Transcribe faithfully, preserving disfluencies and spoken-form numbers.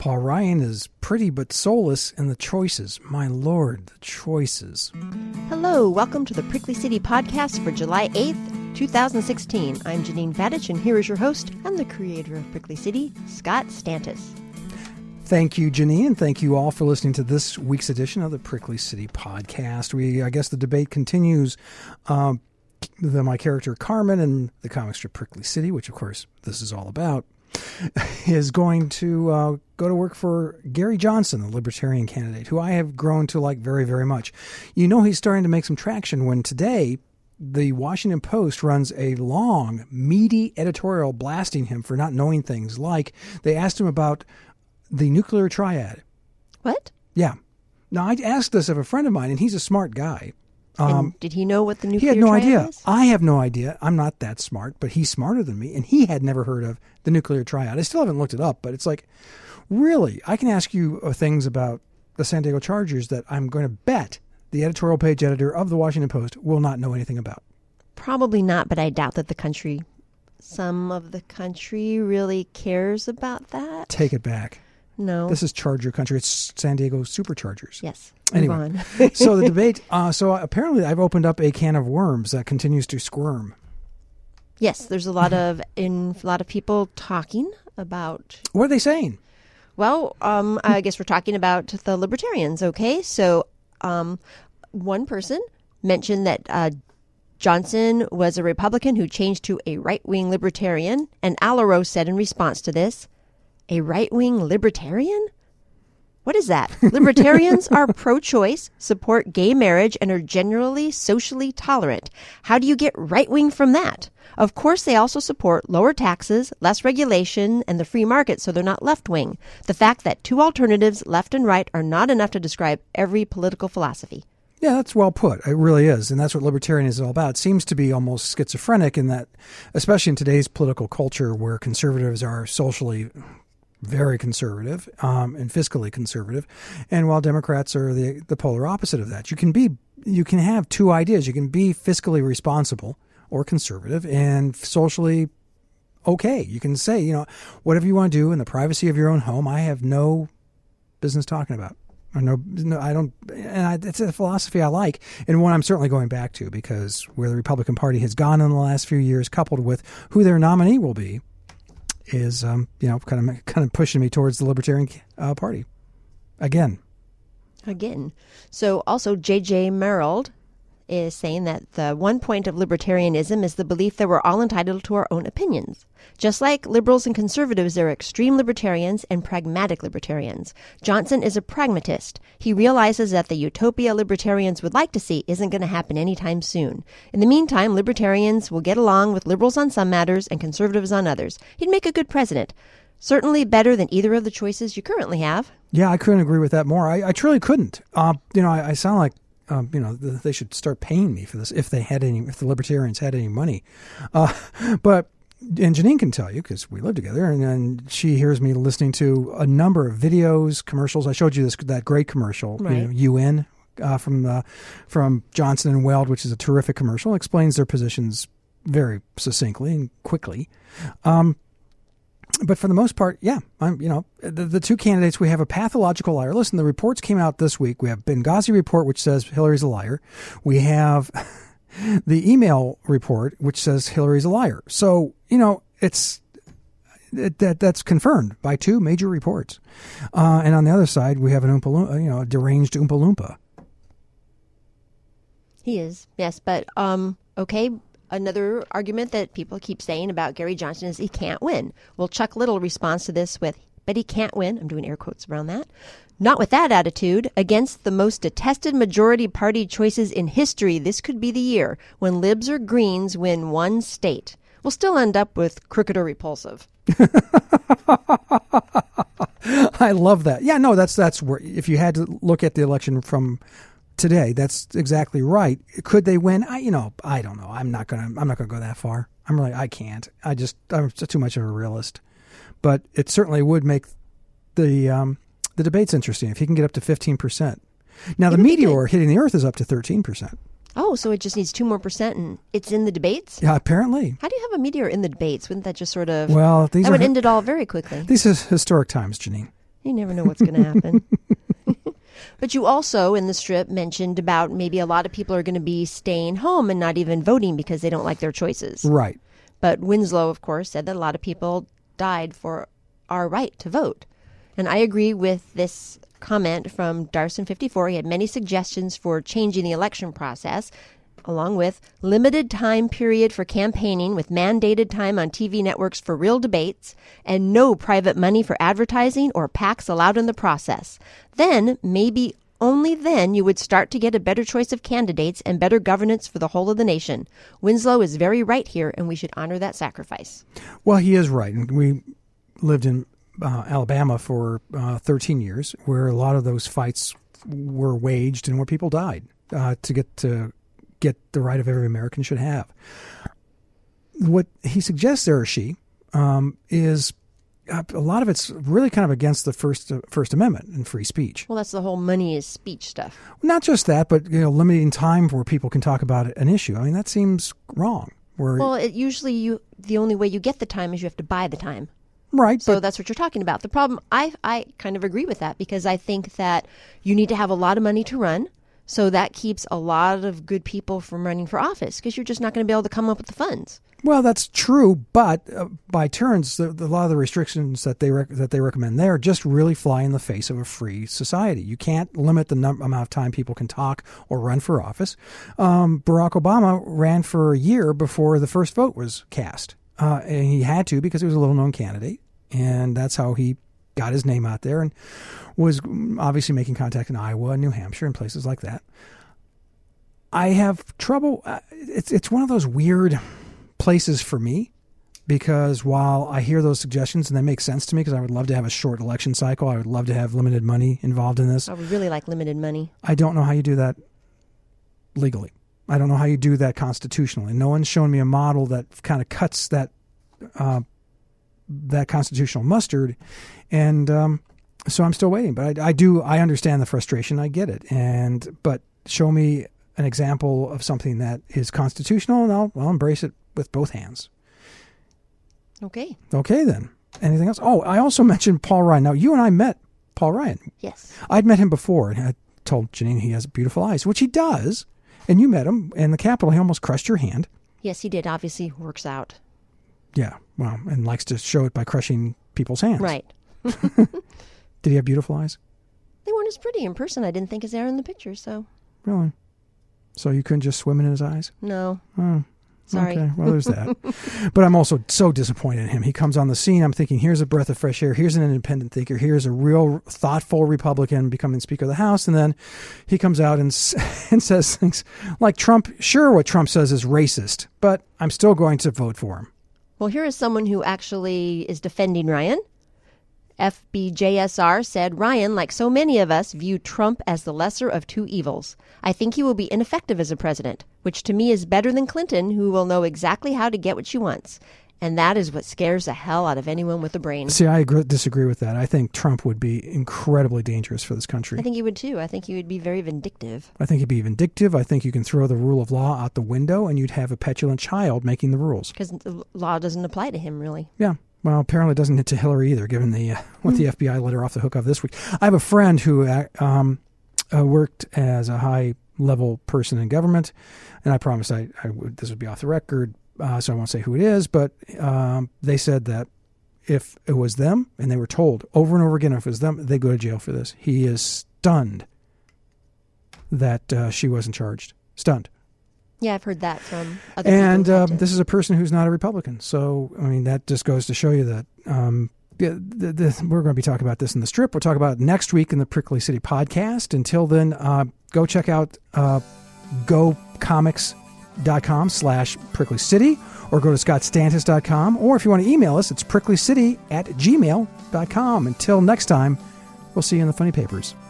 Paul Ryan is pretty but soulless in the choices. My Lord, the choices. Hello, welcome to the Prickly City podcast for July eighth, twenty sixteen. I'm Janine Vadich, and here is your host and the creator of Prickly City, Scott Stantis. Thank you, Janine, and thank you all for listening to this week's edition of the Prickly City podcast. We, I guess the debate continues. Um, the, my character Carmen and the comic strip Prickly City, which of course this is all about, is going to uh, go to work for Gary Johnson, the Libertarian candidate, who I have grown to like very, very much. You know, he's starting to make some traction when today the Washington Post runs a long, meaty editorial blasting him for not knowing things like they asked him about the nuclear triad. What? Yeah. Now, I asked this of a friend of mine, and he's a smart guy. Um, um, did he know what the nuclear triad is? He had no idea. idea. I have no idea. I'm not that smart, but he's smarter than me, and he had never heard of the nuclear triad. I still haven't looked it up, but it's like, really, I can ask you uh, things about the San Diego Chargers that I'm going to bet the editorial page editor of the Washington Post will not know anything about. Probably not, but I doubt that the country, some of the country really cares about that. Take it back. No. This is Charger country. It's San Diego Superchargers. Yes. Anyway, so the debate, uh, so apparently I've opened up a can of worms that continues to squirm. Yes, there's a lot of in a lot of people talking about. What are they saying? Well, um, I guess we're talking about the libertarians, okay? So um, one person mentioned that uh, Johnson was a Republican who changed to a right-wing libertarian, and Alaro said in response to this, a right-wing libertarian? What is that? Libertarians are pro-choice, support gay marriage, and are generally socially tolerant. How do you get right-wing from that? Of course, they also support lower taxes, less regulation, and the free market, so they're not left-wing. The fact that two alternatives, left and right, are not enough to describe every political philosophy. Yeah, that's well put. It really is. And that's what libertarianism is all about. It seems to be almost schizophrenic in that, especially in today's political culture where conservatives are socially very conservative um, and fiscally conservative, and while Democrats are the the polar opposite of that. You can be you can have two ideas. You can be fiscally responsible or conservative and socially okay. You can say, you know, whatever you want to do in the privacy of your own home, I have no business talking about. Or no, no, I don't. And I, it's a philosophy I like, and one I'm certainly going back to, because where the Republican Party has gone in the last few years, coupled with who their nominee will be, is um, you know kind of kind of pushing me towards the Libertarian uh, Party again. Again. So also J J Merrill is saying that the one point of libertarianism is the belief that we're all entitled to our own opinions. Just like liberals and conservatives, there are extreme libertarians and pragmatic libertarians. Johnson is a pragmatist. He realizes that the utopia libertarians would like to see isn't going to happen anytime soon. In the meantime, libertarians will get along with liberals on some matters and conservatives on others. He'd make a good president. Certainly better than either of the choices you currently have. Yeah, I couldn't agree with that more. I, I truly couldn't. Uh, you know, I, I sound like Um, you know, they should start paying me for this if they had any, if the libertarians had any money. Uh, but, and Janine can tell you, because we live together, and, and she hears me listening to a number of videos, commercials. I showed you this that great commercial, right. you know, U N uh, from uh, from Johnson and Weld, which is a terrific commercial. It explains their positions very succinctly and quickly. Um, But for the most part, yeah, I'm, you know, the, the two candidates, we have a pathological liar. Listen, the reports came out this week. We have Benghazi report, which says Hillary's a liar. We have the email report, which says Hillary's a liar. So, you know, it's it, that that's confirmed by two major reports. Uh, and on the other side, we have an Oompa Loompa, you know, a deranged Oompa Loompa. He is, yes, but um, okay. Another argument that people keep saying about Gary Johnson is he can't win. Well, Chuck Little responds to this with, but he can't win. I'm doing air quotes around that. Not with that attitude. Against the most detested majority party choices in history, this could be the year when libs or greens win one state. We'll still end up with crooked or repulsive. I love that. Yeah, no, that's that's where, if you had to look at the election from today, that's exactly right. Could they win? I, you know, I don't know. I'm not gonna. I'm not gonna go that far. I'm really. I can't. I just. I'm just too much of a realist. But it certainly would make the um, the debates interesting if he can get up to fifteen percent. Now the meteor hitting the Earth is up to thirteen percent. Oh, so it just needs two more percent, and it's in the debates? Yeah, apparently. How do you have a meteor in the debates? Wouldn't that just sort of? Well, these that are, would end it all very quickly. These are historic times, Janine. You never know what's going to happen. But you also, in the strip, mentioned about maybe a lot of people are going to be staying home and not even voting because they don't like their choices. Right. But Winslow, of course, said that a lot of people died for our right to vote. And I agree with this comment from Darson fifty-four. He had many suggestions for changing the election process, along with limited time period for campaigning with mandated time on T V networks for real debates, and no private money for advertising or PACs allowed in the process. Then, maybe only then, you would start to get a better choice of candidates and better governance for the whole of the nation. Winslow is very right here, and we should honor that sacrifice. Well, he is right. And we lived in uh, Alabama for uh, thirteen years, where a lot of those fights were waged and where people died uh, to get to get the right of every American should have. What he suggests there, or she, um, is uh, a lot of it's really kind of against the First uh, First Amendment and free speech. Well, that's the whole money is speech stuff. Not just that, but you know, limiting time where people can talk about an issue. I mean, that seems wrong. Where, well, it, usually you the only way you get the time is you have to buy the time. Right. So but, that's what you're talking about. The problem, I I kind of agree with that because I think that you need to have a lot of money to run. So that keeps a lot of good people from running for office because you're just not going to be able to come up with the funds. Well, that's true, but uh, by turns, the, the, a lot of the restrictions that they rec- that they recommend there just really fly in the face of a free society. You can't limit the num- amount of time people can talk or run for office. Um, Barack Obama ran for a year before the first vote was cast, uh, and he had to because he was a little-known candidate, and that's how he got his name out there and was obviously making contact in Iowa and New Hampshire and places like that. I have trouble. Uh, it's it's one of those weird places for me because while I hear those suggestions and they make sense to me because I would love to have a short election cycle, I would love to have limited money involved in this. I would really like limited money. I don't know how you do that legally. I don't know how you do that constitutionally. No one's shown me a model that kind of cuts that uh, that constitutional mustard, and um, so I'm still waiting. But I, I do. I understand the frustration. I get it. And but show me an example of something that is constitutional, and I'll, I'll embrace it with both hands. Okay. Okay, then. Anything else? Oh, I also mentioned Paul Ryan. Now, you and I met Paul Ryan. Yes. I'd met him before, and I told Janine he has beautiful eyes, which he does. And you met him in the Capitol. He almost crushed your hand. Yes, he did. Obviously, works out. Yeah, well, and likes to show it by crushing people's hands. Right. Did he have beautiful eyes? They weren't as pretty in person. I didn't think as they are in the picture, so. Really? So you couldn't just swim in his eyes? No. Oh. Sorry. Okay, well, there's that. But I'm also so disappointed in him. He comes on the scene. I'm thinking, here's a breath of fresh air. Here's an independent thinker. Here's a real thoughtful Republican becoming Speaker of the House. And then he comes out and, and says things like Trump. Sure, what Trump says is racist, but I'm still going to vote for him. Well, here is someone who actually is defending Ryan. F B J S R said, Ryan, like so many of us, viewed Trump as the lesser of two evils. I think he will be ineffective as a president, which to me is better than Clinton, who will know exactly how to get what she wants. And that is what scares the hell out of anyone with a brain. See, I agree, disagree with that. I think Trump would be incredibly dangerous for this country. I think he would too. I think he would be very vindictive. I think he'd be vindictive. I think you can throw the rule of law out the window and you'd have a petulant child making the rules. Because the law doesn't apply to him, really. Yeah. Well, apparently it doesn't hit to Hillary either, given the uh, what the F B I let her off the hook of this week. I have a friend who uh, um, uh, worked as a high-level person in government, and I promised I, I would, this would be off the record, uh, so I won't say who it is, but um, they said that if it was them, and they were told over and over again if it was them, they'd go to jail for this. He is stunned that uh, she wasn't charged. Stunned. Yeah, I've heard that from other and people. And uh, this is a person who's not a Republican. So, I mean, that just goes to show you that um, the, the, the, we're going to be talking about this in the strip. We'll talk about it next week in the Prickly City podcast. Until then, uh, go check out uh, gocomics.com slash Prickly City or go to scottstantis dot com. Or if you want to email us, it's pricklycity at gmail dot com. Until next time, we'll see you in the funny papers.